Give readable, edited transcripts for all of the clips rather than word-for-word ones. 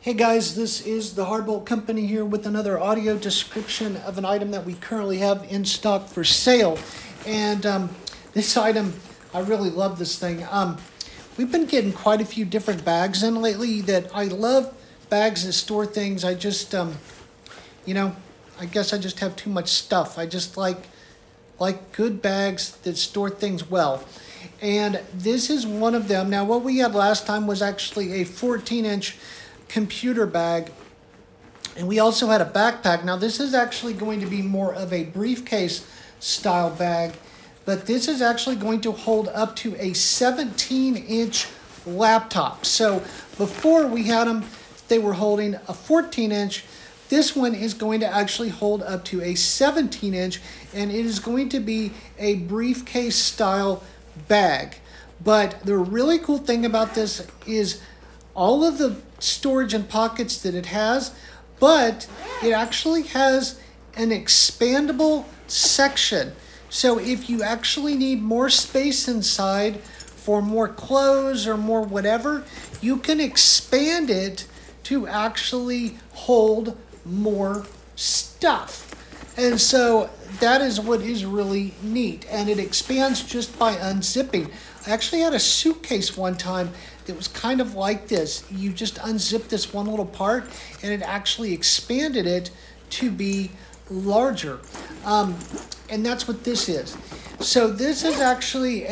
Hey guys, this is the Hardbolt Company here with another audio description of an item that we currently have in stock for sale. And this item, I really love this thing. We've been getting quite a few different bags in lately that I love bags that store things. I just, I guess I just have too much stuff. I just like good bags that store things well. And this is one of them. Now, what we had last time was actually a 14-inch computer bag, and we also had a backpack. Now this is actually going to be more of a briefcase style bag, but this is actually going to hold up to a 17-inch laptop. So before we had them, they were holding a 14-inch. This one is going to actually hold up to a 17-inch, and it is going to be a briefcase style bag. But the really cool thing about this is all of the storage and pockets that it has, but it actually has an expandable section. So if you actually need more space inside for more clothes or more whatever, you can expand it to actually hold more stuff. And so that is what is really neat. And it expands just by unzipping. I actually had a suitcase one time that was kind of like this. You just unzip this one little part and it actually expanded it to be larger. And that's what this is. So this is actually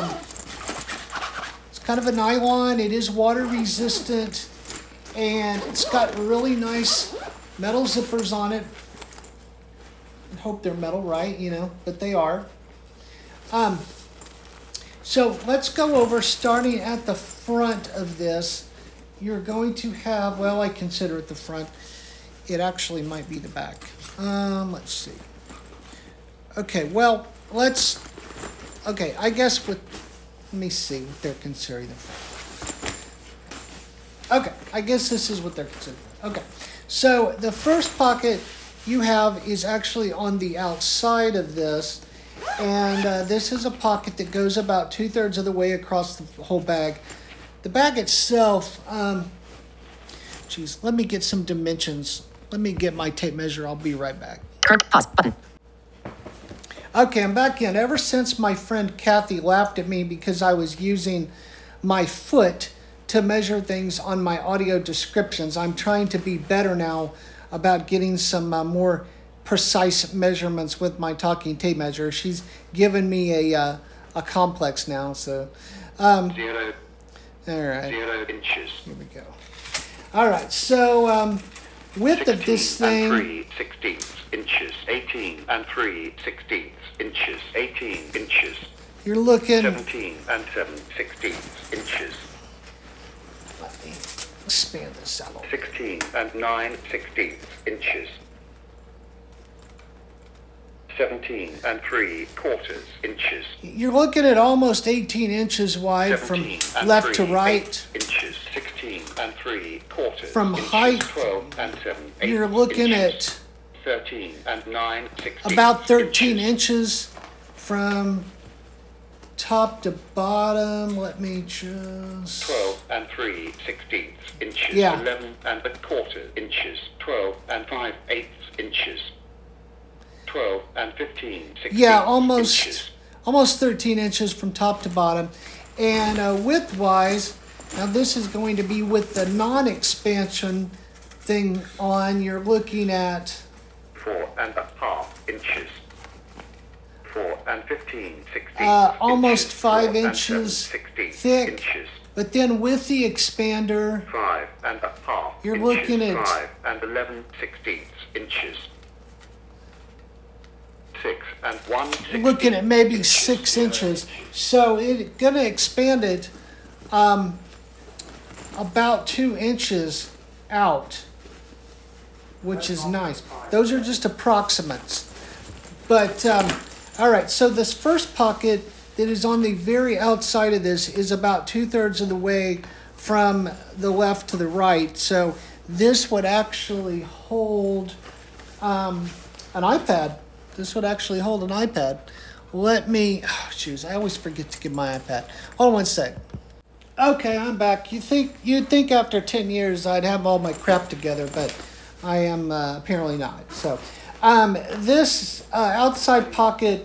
it's kind of a nylon. It is water resistant and it's got really nice metal zippers on it. I hope they're metal, right? But they are. So let's go over starting at the front of this. You're going to have, well, I consider it the front. It actually might be the back. Let's see. Okay, well, I guess let me see what they're considering the front. Okay, I guess this is what they're considering. Okay, so the first pocket you have is actually on the outside of this. And this is a pocket that goes about 2/3 of the way across the whole bag. The bag itself, let me get some dimensions. Let me get my tape measure. I'll be right back. Pause button. Okay, I'm back in. Ever since my friend Kathy laughed at me because I was using my foot to measure things on my audio descriptions, I'm trying to be better now about getting some more precise measurements with my talking tape measure. She's given me a complex now, so 0. All right. 0 inches. Here we go. All right, so width of this thing. 3/16 inches. 18 and 3/16 inches. 18 inches. You're looking. 17 and 7/16 inches. Let me expand this out a little. 16 and 9/16 inches. 17 and 3/4 inches. You're looking at almost 18 inches wide from 17 and left to 3/8 right. inches. 16 and 3/4 From inches. height, 12 and 7/8 You're looking inches. at 13 and 9/16 about 13 inches. inches from top to bottom. Let me just. 12 and 3/16 inches. Yeah. 11 and 1/4 inches. 12 and 5/8 inches. 12 and 15/16 Yeah, inches. almost 13 inches from top to bottom. And width-wise, now this is going to be with the non-expansion thing on. You're looking at 4.5 inches. 4 and 15/16 almost inches. 5 4 and inches 7/16 thick. inches. But then with the expander, 5.5 You're inches. looking at 5 and 11/16 inches. 6 and 1/16 you're looking at maybe inches. 6 inches. So it's going to expand it about 2 inches out, which is nice. Those are just approximates. But, all right, so this first pocket that is on the very outside of this is about 2/3 of the way from the left to the right. So this would actually hold an iPad. This would actually hold an iPad. I always forget to get my iPad. Hold on one sec. Okay, I'm back. You'd think after 10 years I'd have all my crap together, but I am apparently not. So, this outside pocket.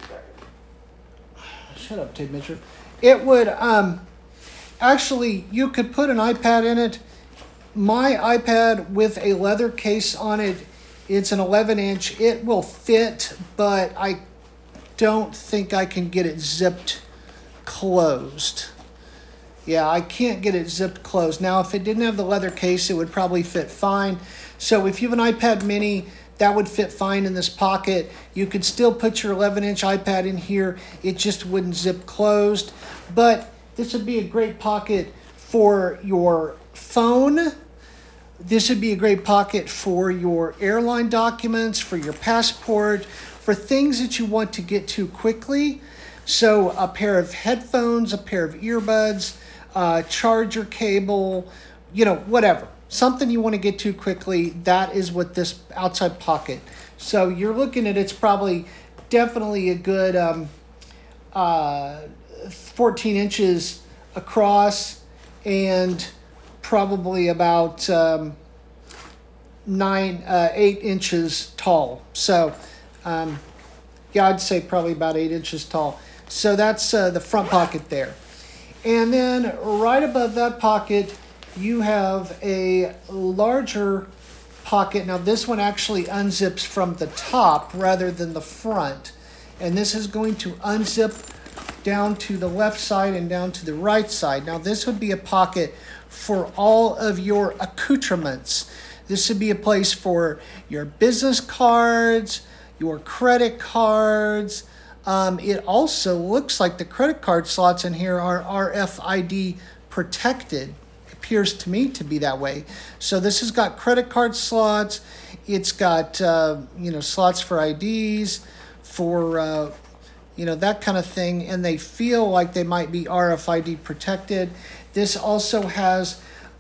Shut up, tape measure. It would actually, you could put an iPad in it. My iPad with a leather case on it, it's an 11-inch. It will fit, but I don't think I can get it zipped closed. Yeah, I can't get it zipped closed. Now, if it didn't have the leather case, it would probably fit fine. So if you have an iPad mini, that would fit fine in this pocket. You could still put your 11-inch iPad in here. It just wouldn't zip closed. But this would be a great pocket for your phone. This would be a great pocket for your airline documents, for your passport, for things that you want to get to quickly. So a pair of headphones, a pair of earbuds, charger cable, whatever. Something you want to get to quickly, that is what this outside pocket. So you're looking at, it's probably definitely a good 14 inches across and probably about 8 inches tall. So yeah, I'd say probably about 8 inches tall. So that's the front pocket there. And then right above that pocket, you have a larger pocket. Now this one actually unzips from the top rather than the front. And this is going to unzip down to the left side and down to the right side. Now this would be a pocket for all of your accoutrements. This would be a place for your business cards, your credit cards. It also looks like the credit card slots in here are RFID protected. Appears to me to be that way. So this has got credit card slots. It's got slots for IDs, for that kind of thing, and they feel like they might be RFID protected. This also has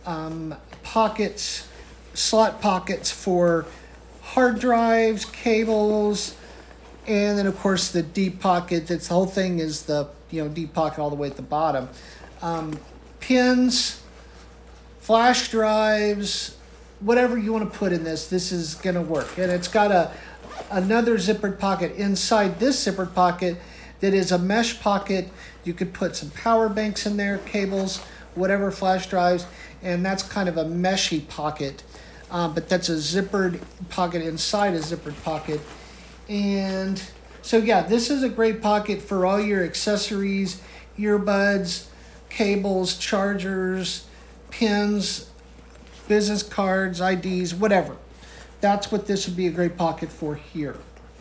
slot pockets for hard drives, cables, and then of course the deep pocket. The whole thing is the deep pocket all the way at the bottom. Pins, flash drives, whatever you want to put in this is going to work. And it's got another zippered pocket inside this zippered pocket that is a mesh pocket. You could put some power banks in there, cables, whatever, flash drives, and that's kind of a meshy pocket. But that's a zippered pocket inside a zippered pocket. And so yeah, this is a great pocket for all your accessories, earbuds, cables, chargers, pins, business cards, IDs, whatever. That's what this would be a great pocket for here.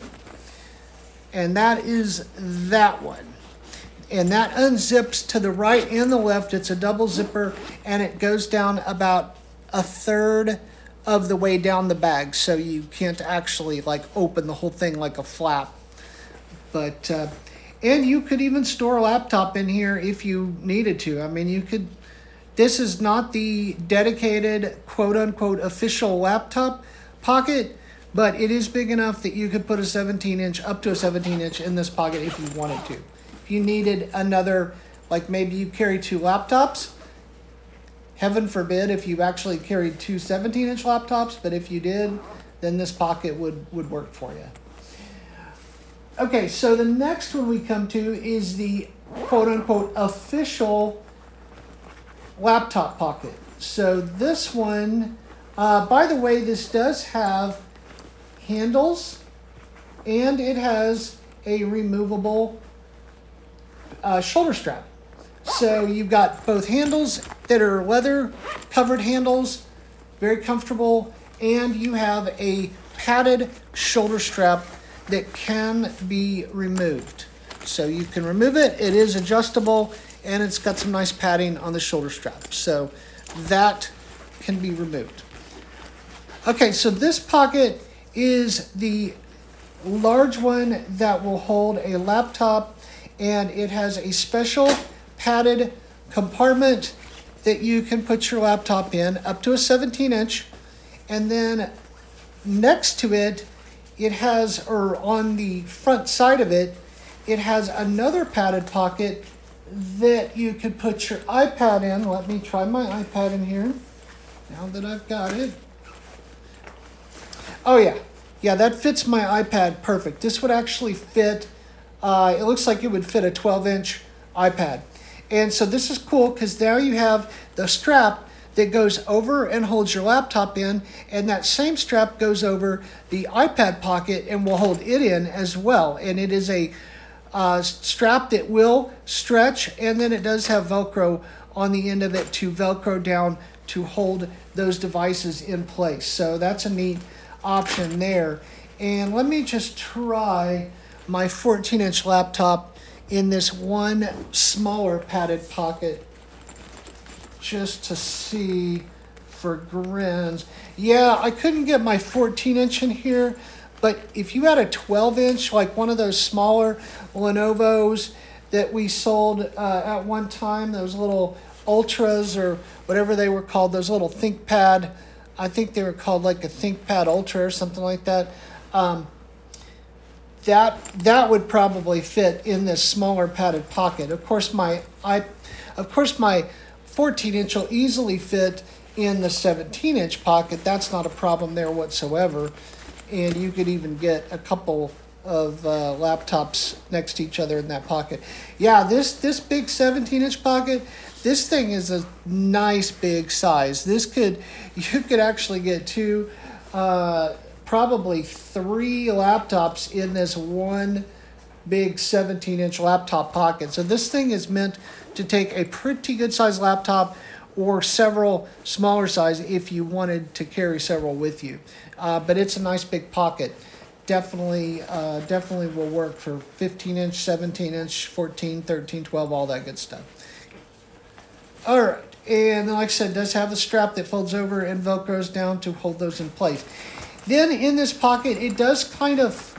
And that is that one. And that unzips to the right and the left. It's a double zipper, and it goes down about a third of the way down the bag. So you can't actually open the whole thing like a flap. But, and you could even store a laptop in here if you needed to. I mean, you could. This is not the dedicated quote-unquote official laptop pocket, but it is big enough that you could put a 17-inch, up to a 17-inch in this pocket if you wanted to. If you needed another, maybe you carry 2 laptops, heaven forbid if you actually carried 2 17-inch laptops, but if you did, then this pocket would work for you. Okay, so the next one we come to is the quote-unquote official laptop pocket. So this one, by the way, this does have handles, and it has a removable shoulder strap. So you've got both handles that are leather covered handles, very comfortable, and you have a padded shoulder strap that can be removed. So you can remove it, it is adjustable, and it's got some nice padding on the shoulder strap. So that can be removed. Okay, so this pocket is the large one that will hold a laptop, and it has a special padded compartment that you can put your laptop in, up to a 17-inch, and then next to it, it has, or on the front side of it, it has another padded pocket that you could put your iPad in. Let me try my iPad in here, now that I've got it. Oh yeah, yeah, that fits my iPad perfect. This would actually fit, it looks like it would fit a 12-inch iPad. And so this is cool because now you have the strap that goes over and holds your laptop in, and that same strap goes over the iPad pocket and will hold it in as well. And it is a strap that will stretch, and then it does have Velcro on the end of it to Velcro down to hold those devices in place. So that's a neat option there. And let me just try my 14-inch laptop in this one smaller padded pocket just to see for grins. Yeah, I couldn't get my 14-inch in here, but if you had a 12-inch, like one of those smaller Lenovo's that we sold at one time, those little Ultras or whatever they were called, those little ThinkPad, I think they were called like a ThinkPad Ultra or something like that. That would probably fit in this smaller padded pocket. Of course, my 14-inch will easily fit in the 17-inch pocket. That's not a problem there whatsoever. And you could even get a couple of laptops next to each other in that pocket. Yeah, this big 17-inch pocket, this thing is a nice big size. You could actually get two, probably three laptops in this one big 17-inch laptop pocket. So this thing is meant to take a pretty good sized laptop or several smaller size if you wanted to carry several with you. But it's a nice big pocket. Definitely will work for 15-inch, 17-inch, 14, 13, 12, all that good stuff. All right, and like I said, it does have a strap that folds over and Velcros down to hold those in place. Then in this pocket, it does kind of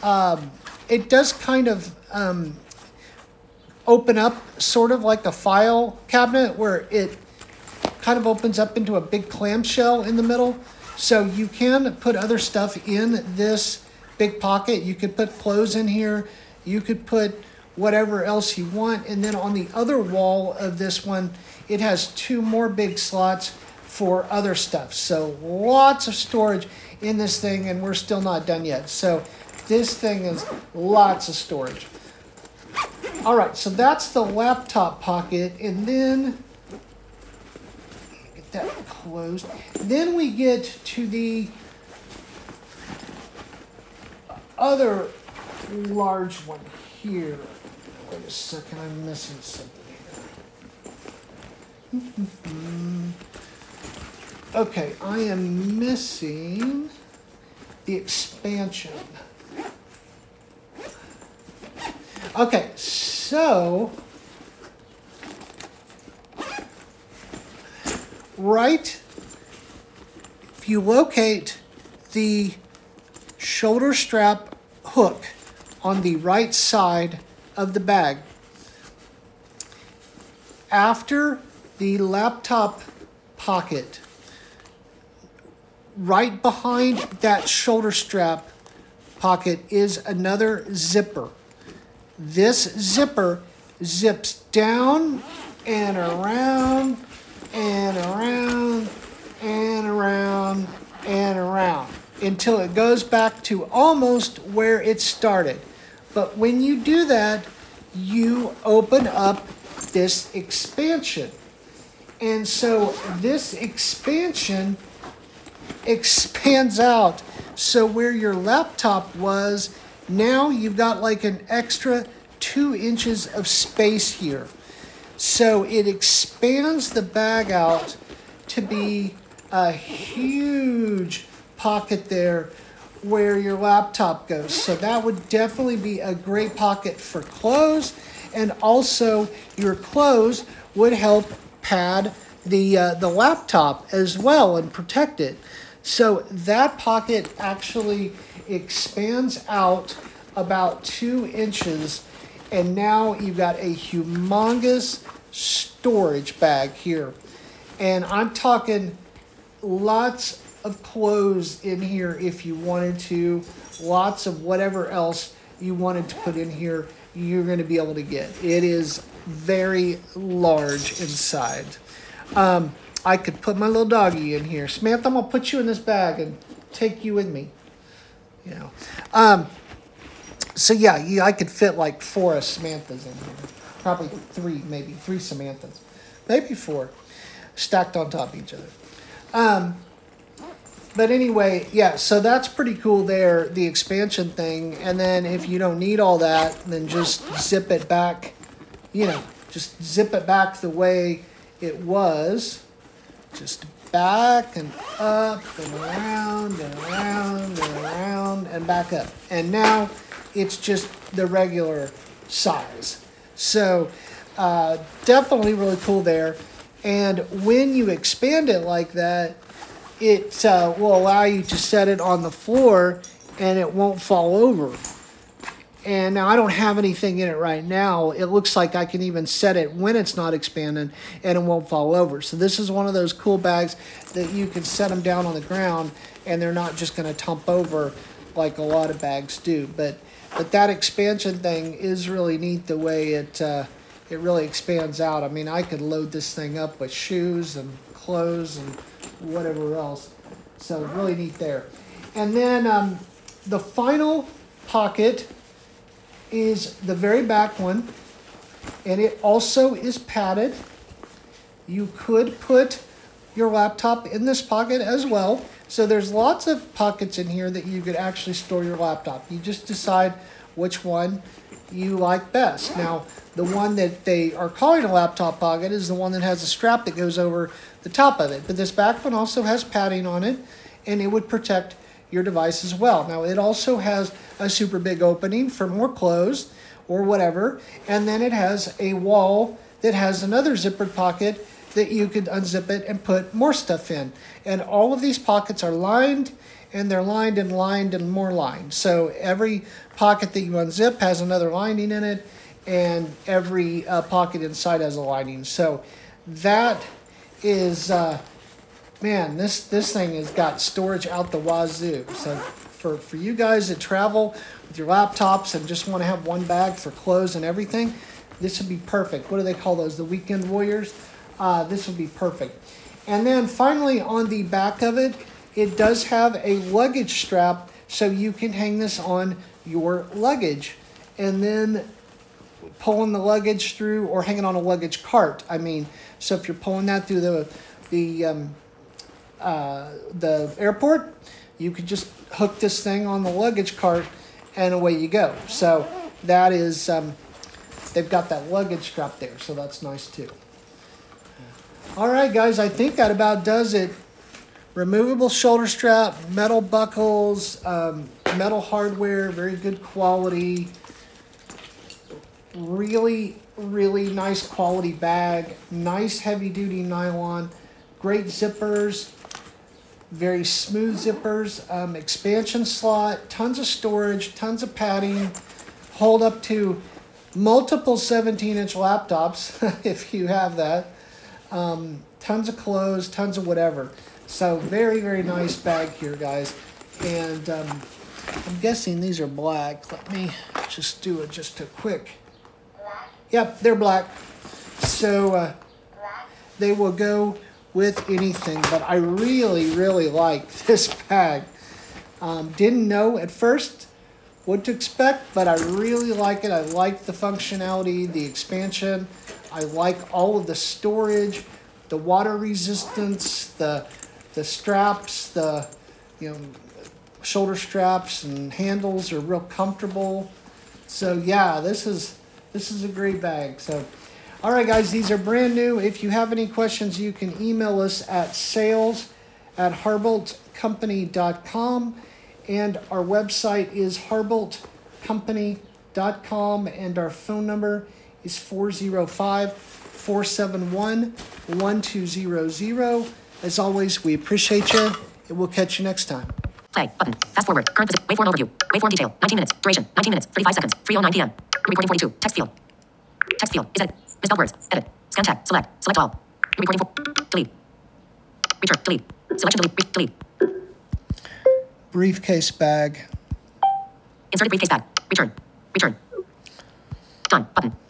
open up sort of like a file cabinet where it kind of opens up into a big clamshell in the middle. So you can put other stuff in this big pocket. You could put clothes in here. You could put whatever else you want. And then on the other wall of this one, it has two more big slots for other stuff. So lots of storage in this thing, and we're still not done yet. So this thing is lots of storage. All right, so that's the laptop pocket, and then get that closed. Then we get to the other large one here. Wait a second, I'm missing something here. Okay, I am missing the expansion. Okay, so if you locate the shoulder strap hook on the right side of the bag, after the laptop pocket, right behind that shoulder strap pocket is another zipper. This zipper zips down and around and around and around and around until it goes back to almost where it started. But when you do that, you open up this expansion. And so this expansion expands out. So where your laptop was, now you've got like an extra 2 inches of space here. So it expands the bag out to be a huge pocket there where your laptop goes. So that would definitely be a great pocket for clothes, and also your clothes would help pad the laptop as well and protect it. So that pocket actually expands out about 2 inches, and now you've got a humongous storage bag here. And I'm talking lots of clothes in here if you wanted to, lots of whatever else you wanted to put in here, you're going to be able to get. It is very large inside. I could put my little doggy in here. Samantha, I'm gonna put you in this bag and take you with me. You know. So yeah, I could fit like 4 of Samantha's in here. Probably 3, maybe 3 Samanthas. Maybe 4. Stacked on top of each other. But anyway, yeah, so that's pretty cool there, the expansion thing. And then if you don't need all that, then just zip it back, just zip it back the way it was. Just back and up and around and around and around and back up. And now it's just the regular size. So definitely really cool there. And when you expand it like that, it will allow you to set it on the floor and it won't fall over. And now I don't have anything in it right now. It looks like I can even set it when it's not expanding and it won't fall over. So this is one of those cool bags that you can set them down on the ground and they're not just going to tump over like a lot of bags do. But that expansion thing is really neat the way it really expands out. I mean, I could load this thing up with shoes and clothes and whatever else. So really neat there. And then the final pocket is the very back one, and it also is padded. You could put your laptop in this pocket as well. So there's lots of pockets in here that you could actually store your laptop. You just decide which one you like best. Now, the one that they are calling a laptop pocket is the one that has a strap that goes over the top of it. But this back one also has padding on it, and it would protect your device as well. Now, it also has a super big opening for more clothes or whatever, and then it has a wall that has another zippered pocket that you could unzip it and put more stuff in. And all of these pockets are lined, and they're lined and more lined. So every pocket that you unzip has another lining in it, and every pocket inside has a lining. So that is, man, this thing has got storage out the wazoo. So for you guys that travel with your laptops and just want to have one bag for clothes and everything, this would be perfect. What do they call those? The weekend warriors? This would be perfect. And then finally on the back of it, it does have a luggage strap so you can hang this on your luggage. And then pulling the luggage through, or hanging on a luggage cart. I mean, so if you're pulling that through the airport, you could just hook this thing on the luggage cart, and away you go. So that is, they've got that luggage strap there, so that's nice too. All right, guys, I think that about does it. Removable shoulder strap, metal buckles, metal hardware, very good quality. Really, really nice quality bag. Nice heavy duty nylon. Great zippers. Very smooth zippers. Expansion slot. Tons of storage. Tons of padding. Hold up to multiple 17-inch laptops if you have that. Tons of clothes. Tons of whatever. So very, very nice bag here, guys. And I'm guessing these are black. Let me just do it just a quick. Yep, they're black. So they will go with anything. But I really, really like this bag. Didn't know at first what to expect, but I really like it. I like the functionality, the expansion. I like all of the storage, the water resistance, the straps, the shoulder straps and handles are real comfortable. So yeah, this is a great bag. So, all right, guys, these are brand new. If you have any questions, you can email us at sales@harboltcompany.com, and our website is harboltcompany.com, and our phone number is 405-471-1200. As always, we appreciate you, and we'll catch you next time. Play button. Fast forward. Current visit. Waveform overview. Waveform detail. 19 minutes. Duration. 19 minutes. 35 seconds. 3:09 p.m. Recording 42. Text field. Text field is edit. Misspelled words. Edit. Scan tag. Select. Select all. Recording for. Delete. Return. Delete. Selection. Delete. Delete. Briefcase bag. Inserted briefcase bag. Return. Return. Done. Button.